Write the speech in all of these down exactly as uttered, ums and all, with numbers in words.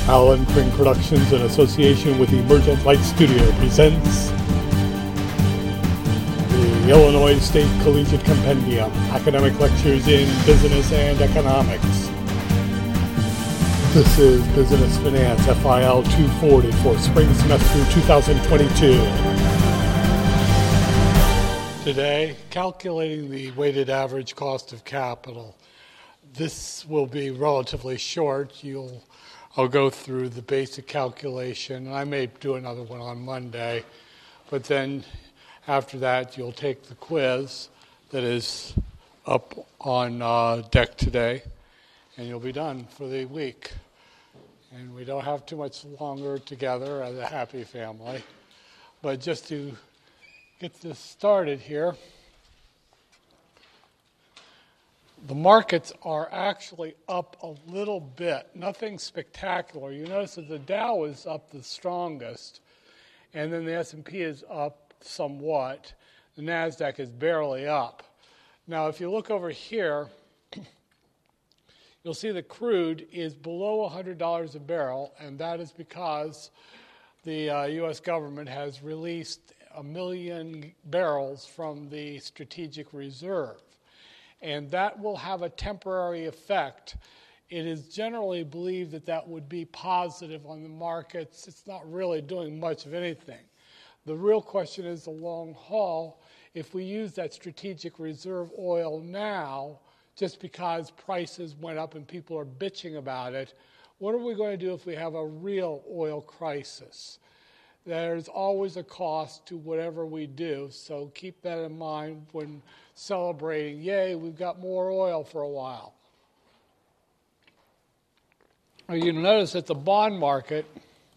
Alan Pring Productions, in association with Emergent Light Studio, presents the Illinois State Collegiate Compendium, Academic Lectures in Business and Economics. This is Business Finance F I L two forty for spring semester two thousand twenty-two. Today, calculating the weighted average cost of capital. This will be relatively short. You'll I'll go through the basic calculation. I may do another one on Monday, but then after that you'll take the quiz that is up on uh, deck today, and you'll be done for the week. And we don't have too much longer together as a happy family. But just to get this started here, the markets are actually up a little bit, nothing spectacular. You notice that the Dow is up the strongest, and then the S and P is up somewhat. The NASDAQ is barely up. Now, if you look over here, you'll see the crude is below one hundred dollars a barrel, and that is because the uh, U S government has released a million barrels from the strategic reserve. And that will have a temporary effect. It is generally believed that that would be positive on the markets. It's not really doing much of anything. The real question is the long haul. If we use that strategic reserve oil now, just because prices went up and people are bitching about it, what are we going to do if we have a real oil crisis? There's always a cost to whatever we do, so keep that in mind when celebrating, yay, we've got more oil for a while. You notice that the bond market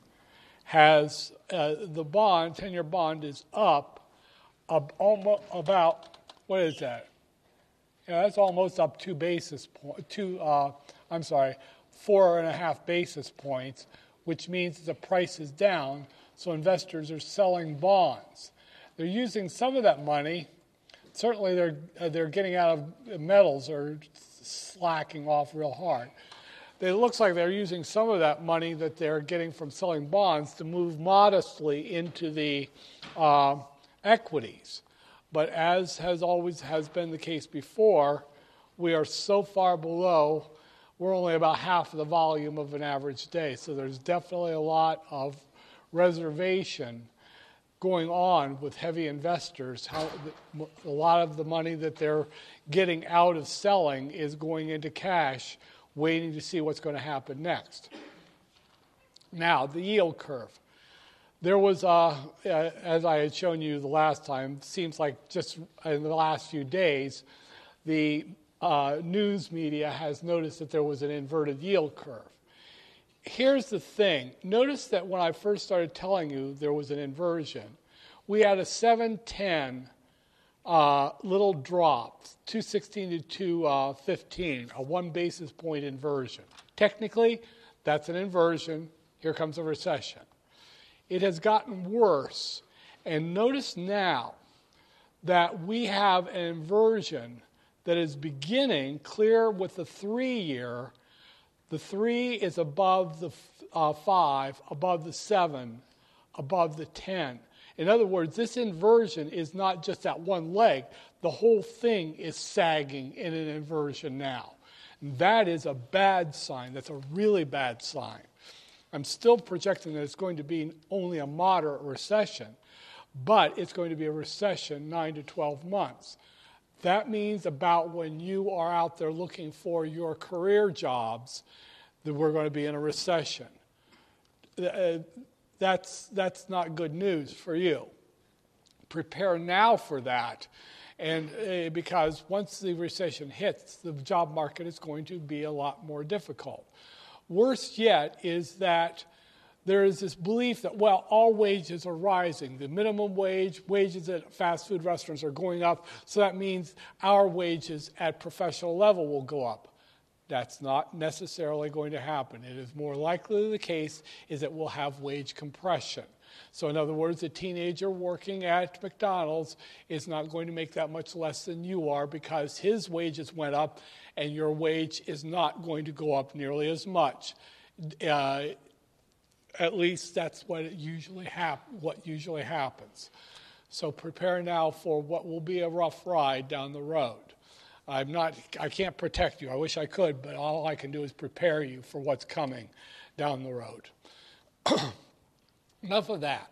has, uh, the bond, ten-year bond is up ab- almost about, what is that? Yeah, that's almost up two basis points, two, uh, I'm sorry, four and a half basis points, which means the price is down, so investors are selling bonds. They're using some of that money. Certainly they're, uh, they're getting out of metals or slacking off real hard. It looks like they're using some of that money that they're getting from selling bonds to move modestly into the uh, equities. But as has always has been the case before, we are so far below, we're only about half of the volume of an average day. So there's definitely a lot of reservation going on with heavy investors. How a lot of the money that they're getting out of selling is going into cash, waiting to see what's going to happen next. Now, the yield curve. There was, uh, as I had shown you the last time, seems like just in the last few days, the uh, news media has noticed that there was an inverted yield curve. Here's the thing. Notice that when I first started telling you there was an inversion, we had a seven ten uh, little drop, two sixteen to two fifteen, a one basis point inversion. Technically, that's an inversion. Here comes a recession. It has gotten worse. And notice now that we have an inversion that is beginning clear with the three-year. The three is above the uh, five, above the seven, above the ten. In other words, this inversion is not just that one leg. The whole thing is sagging in an inversion now. And that is a bad sign. That's a really bad sign. I'm still projecting that it's going to be only a moderate recession, but it's going to be a recession nine to twelve months. That means about when you are out there looking for your career jobs that we're going to be in a recession. Uh, that's, that's not good news for you. Prepare now for that, and uh, because once the recession hits, the job market is going to be a lot more difficult. Worse yet is that there is this belief that, well, all wages are rising. The minimum wage, wages at fast food restaurants are going up, so that means our wages at professional level will go up. That's not necessarily going to happen. It is more likely the case is that we'll have wage compression. So in other words, a teenager working at McDonald's is not going to make that much less than you are because his wages went up and your wage is not going to go up nearly as much. Uh, At least that's what it usually hap- what usually happens. So prepare now for what will be a rough ride down the road. I'm not, I can't protect you. I wish I could, but all I can do is prepare you for what's coming down the road. Enough of that.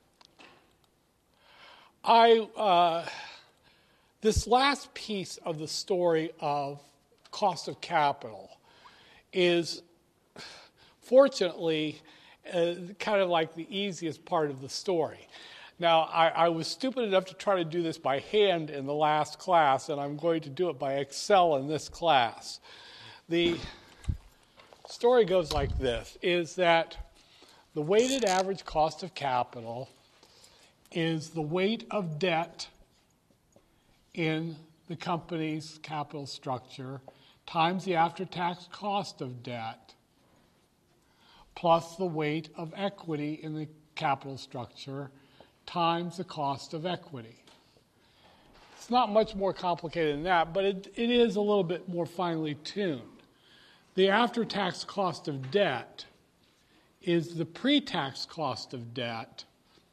I uh, this last piece of the story of cost of capital is, fortunately, uh, kind of like the easiest part of the story. Now, I, I was stupid enough to try to do this by hand in the last class, and I'm going to do it by Excel in this class. The story goes like this, is that the weighted average cost of capital is the weight of debt in the company's capital structure times the after-tax cost of debt plus the weight of equity in the capital structure times the cost of equity. It's not much more complicated than that, but it, it is a little bit more finely tuned. The after-tax cost of debt is the pre-tax cost of debt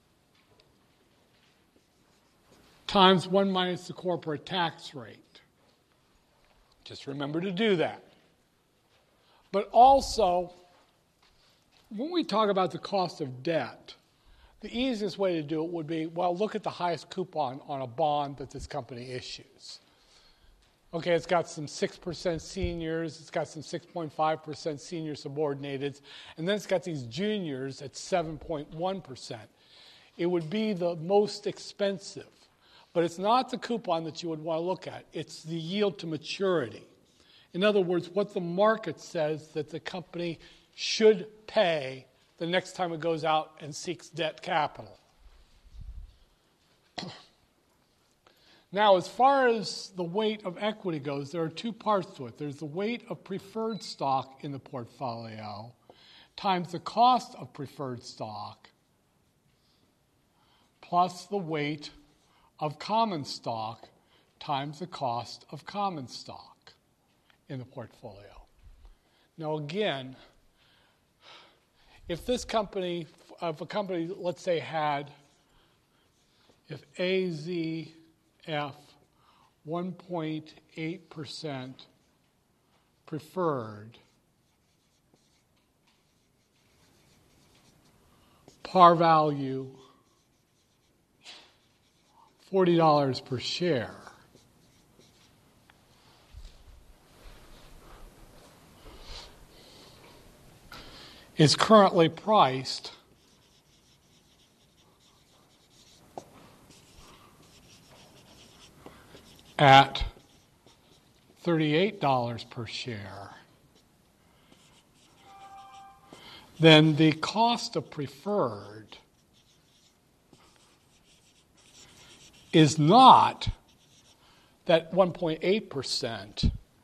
times one minus the corporate tax rate. Just remember to do that. But also, when we talk about the cost of debt, the easiest way to do it would be, well, look at the highest coupon on a bond that this company issues. Okay, it's got some six percent seniors, it's got some six point five percent senior subordinated, and then it's got these juniors at seven point one percent. It would be the most expensive, but it's not the coupon that you would want to look at. It's the yield to maturity. In other words, what the market says that the company should pay the next time it goes out and seeks debt capital. Now, as far as the weight of equity goes, there are two parts to it. There's the weight of preferred stock in the portfolio times the cost of preferred stock plus the weight of common stock times the cost of common stock in the portfolio. Now, again, if this company, if a company, let's say, had, if A Z F one point eight percent preferred, par value forty dollars per share, is currently priced at thirty-eight dollars per share, then the cost of preferred is not that one point eight percent.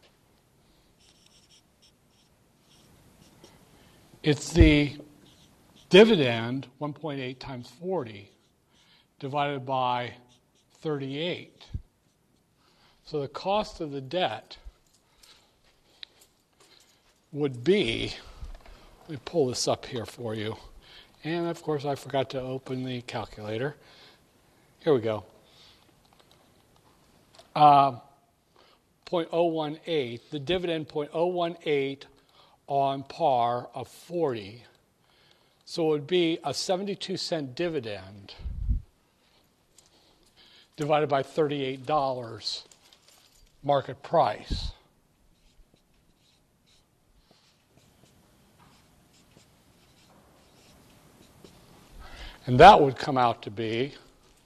It's the dividend, one point eight times forty, divided by thirty-eight. So the cost of the debt would be, let me pull this up here for you. And of course I forgot to open the calculator. Here we go. Uh, zero point zero one eight, the dividend zero point zero one eight on par of forty. So it would be a seventy-two cent dividend divided by thirty-eight dollars market price. And that would come out to be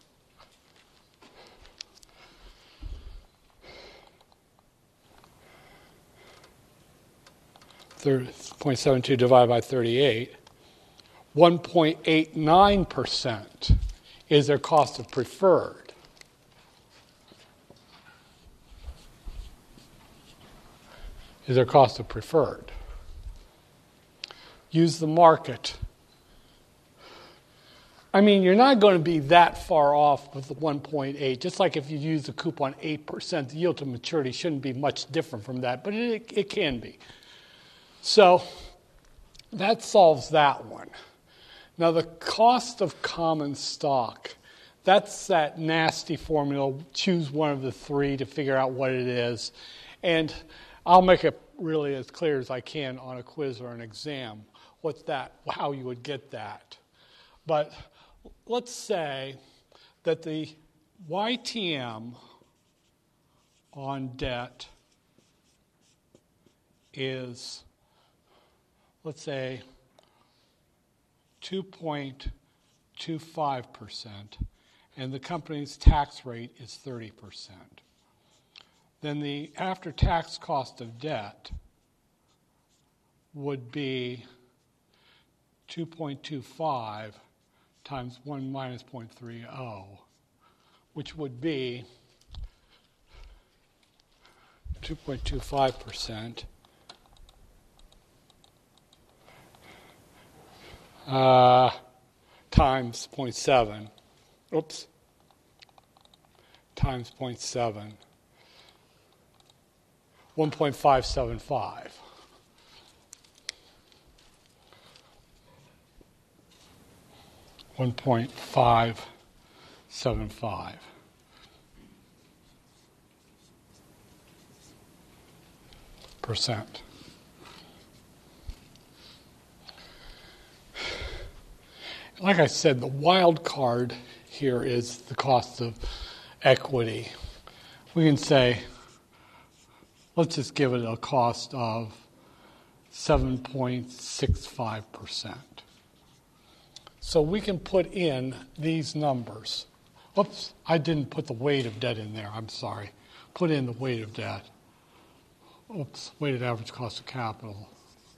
zero point seven two divided by thirty-eight, one point eight nine percent is their cost of preferred. Is their cost of preferred. Use the market. I mean, you're not going to be that far off with the one point eight. Just like if you use the coupon eight percent, the yield to maturity shouldn't be much different from that, but it, it can be. So that solves that one. Now, the cost of common stock, that's that nasty formula. Choose one of the three to figure out what it is. And I'll make it really as clear as I can on a quiz or an exam. What's that? How you would get that. But let's say that the Y T M on debt is, let's say, two point two five percent, and the company's tax rate is thirty percent. Then the after-tax cost of debt would be two point two five times one minus zero point three zero, which would be two point two five percent uh, times zero point seven. Oops. Times zero point seven. one point five seven five. one point five seven five. Percent. Like I said, the wild card here is the cost of equity. We can say, let's just give it a cost of seven point six five percent. So we can put in these numbers. Oops, I didn't put the weight of debt in there. I'm sorry. Put in the weight of debt. Oops, weighted average cost of capital.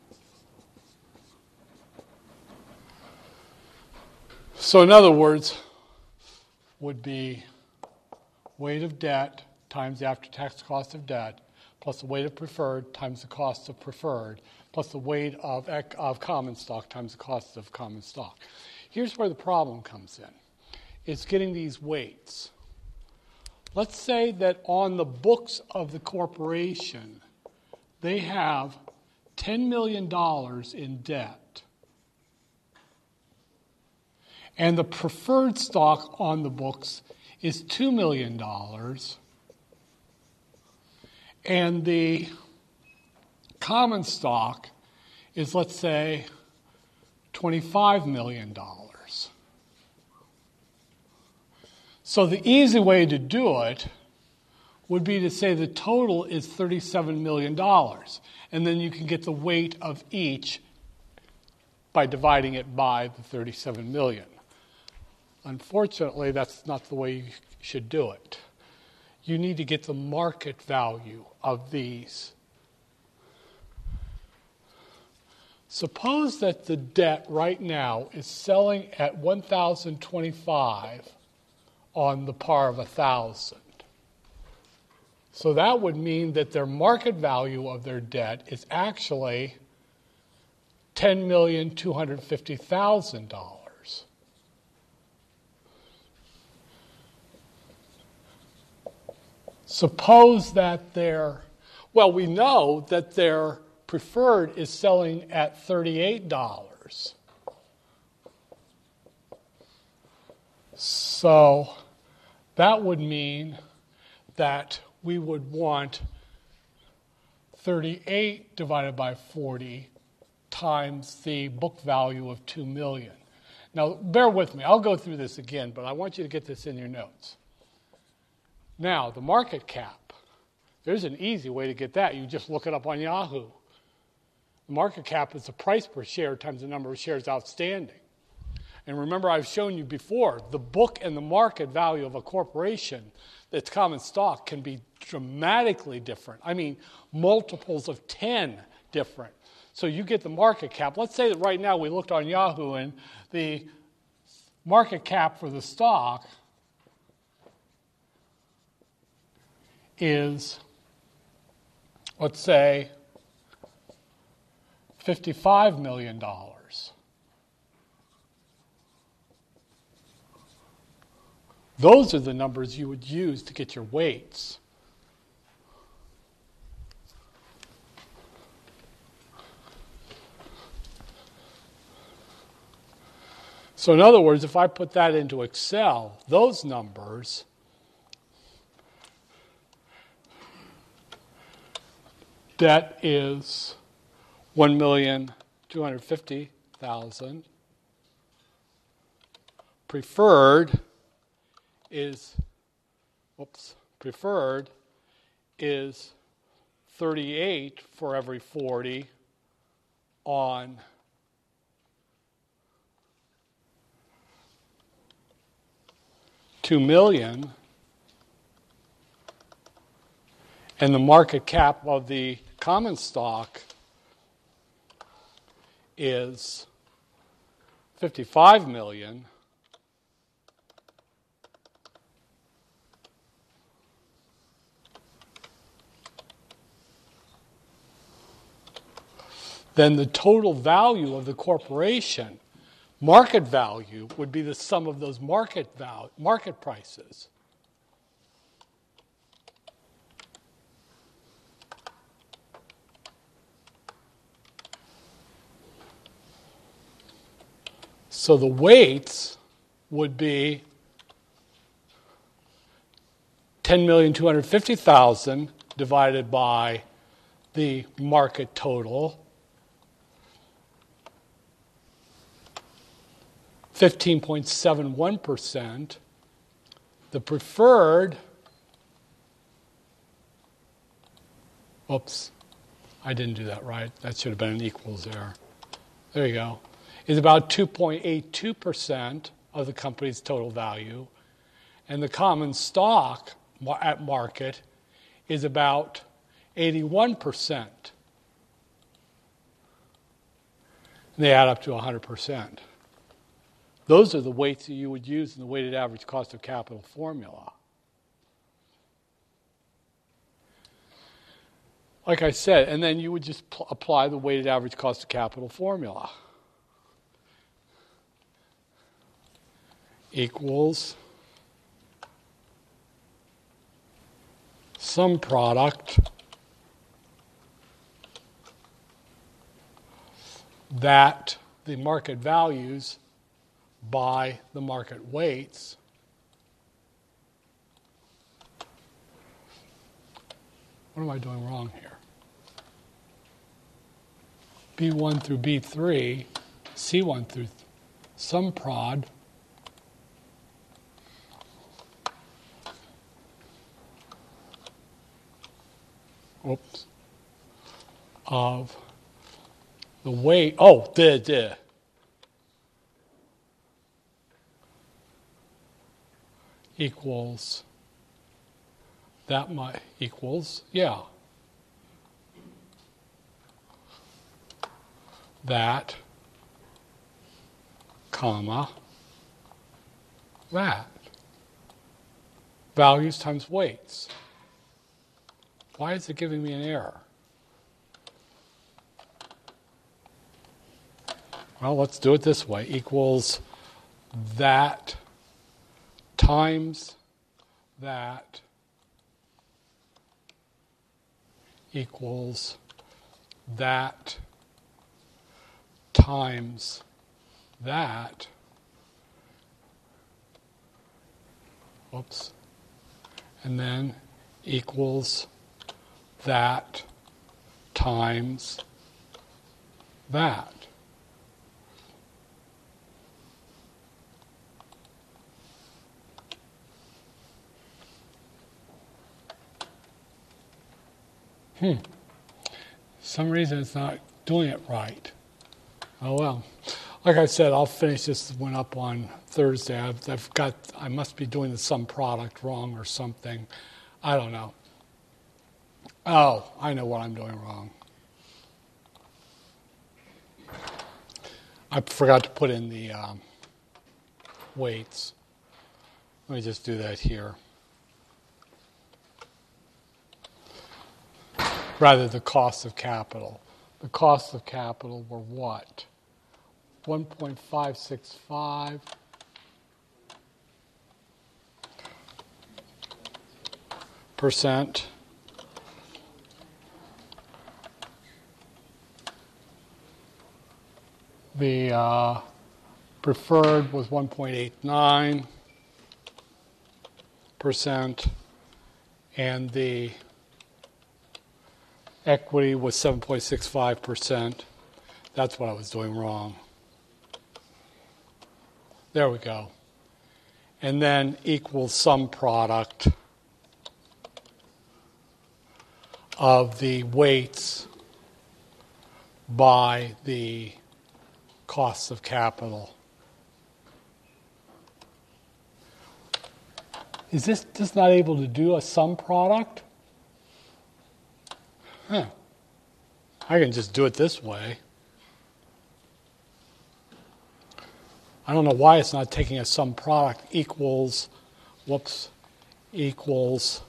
So in other words, would be weight of debt times the after-tax cost of debt plus the weight of preferred times the cost of preferred plus the weight of, of common stock times the cost of common stock. Here's where the problem comes in. It's getting these weights. Let's say that on the books of the corporation, they have ten million dollars in debt. And the preferred stock on the books is two million dollars. And the common stock is, let's say, twenty-five million dollars. So the easy way to do it would be to say the total is thirty-seven million dollars. And then you can get the weight of each by dividing it by the thirty-seven million dollars. Unfortunately, that's not the way you should do it. You need to get the market value of these. Suppose that the debt right now is selling at one thousand twenty-five on the par of one thousand. So that would mean that their market value of their debt is actually ten million two hundred fifty thousand dollars. Suppose that their, well, we know that their preferred is selling at thirty-eight dollars. So that would mean that we would want thirty-eight divided by forty times the book value of two million dollars. Now, bear with me. I'll go through this again, but I want you to get this in your notes. Now, the market cap, there's an easy way to get that. You just look it up on Yahoo. The market cap is the price per share times the number of shares outstanding. And remember, I've shown you before, the book and the market value of a corporation that's common stock can be dramatically different. I mean, multiples of ten different. So you get the market cap. Let's say that right now we looked on Yahoo and the market cap for the stock is, let's say, fifty-five million dollars. Those are the numbers you would use to get your weights. So in other words, if I put that into Excel, those numbers debt is one million two hundred fifty thousand. Preferred is, whoops, preferred is thirty-eight for every forty on two million, and the market cap of the common stock is fifty-five million. Then the total value of the corporation, market value, would be the sum of those market value, market prices. So the weights would be ten million two hundred fifty thousand divided by the market total, fifteen point seven one percent. The preferred, oops, I didn't do that right. That should have been an equals there. There you go. Is about two point eight two percent of the company's total value. And the common stock at market is about eighty-one percent. And they add up to one hundred percent. Those are the weights that you would use in the weighted average cost of capital formula. Like I said, and then you would just pl- apply the weighted average cost of capital formula. Equals some product that the market values by the market weights what am I doing wrong here? B one through B three, C one through th- some prod oops, of the weight, oh, the, the, equals, that might, equals, yeah, that, comma, that. Values times weights. Why is it giving me an error? Well, let's do it this way. Equals that times that equals that times that. Whoops. And then equals that times that. Hmm. Some reason it's not doing it right. Oh well. Like I said, I'll finish this one up on Thursday. I've, I've got, I must be doing the sum product wrong or something. I don't know. Oh, I know what I'm doing wrong. I forgot to put in the um, weights. Let me just do that here. Rather, the cost of capital. The cost of capital were what? one point five six five percent. The uh, Preferred was one point eight nine percent, and the equity was seven point six five percent. That's what I was doing wrong. There we go. And then equals sum product of the weights by the costs of capital. Is this just not able to do a sum product? Huh. I can just do it this way. I don't know why it's not taking a sum product equals, whoops, equals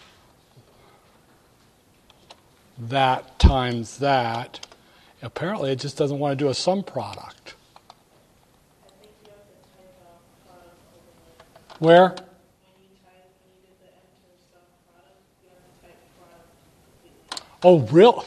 that times that. Apparently it just doesn't want to do a sum product. I think you have to type out product overlay. Where? When you type, when you did the enter sum product, you have to type product completely. Oh, real?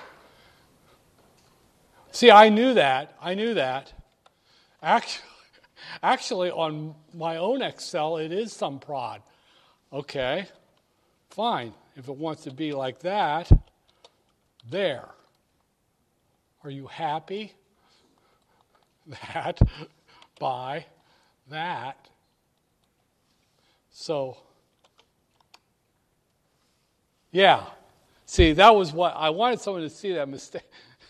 See, I knew that. I knew that. Actually, actually, on my own Excel, it is sum prod. Okay, fine. If it wants to be like that, there. Are you happy? That by that. So, yeah. See, that was what I wanted someone to see that mistake.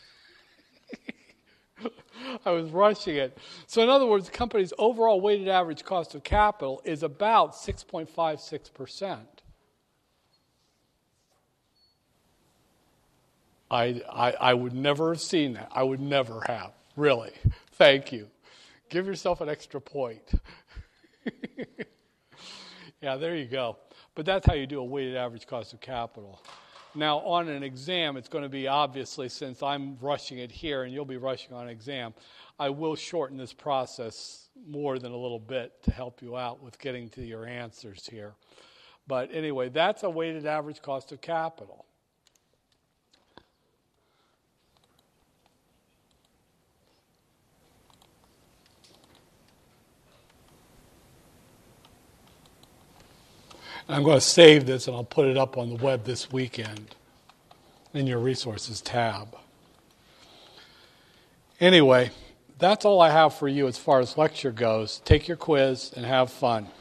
I was rushing it. So in other words, the company's overall weighted average cost of capital is about six point five six percent. I, I, I would never have seen that. I would never have. Really. Thank you. Give yourself an extra point. Yeah, there you go. But that's how you do a weighted average cost of capital. Now, on an exam, it's going to be obviously, since I'm rushing it here and you'll be rushing on an exam, I will shorten this process more than a little bit to help you out with getting to your answers here. But anyway, that's a weighted average cost of capital. I'm going to save this and I'll put it up on the web this weekend in your resources tab. Anyway, that's all I have for you as far as lecture goes. Take your quiz and have fun.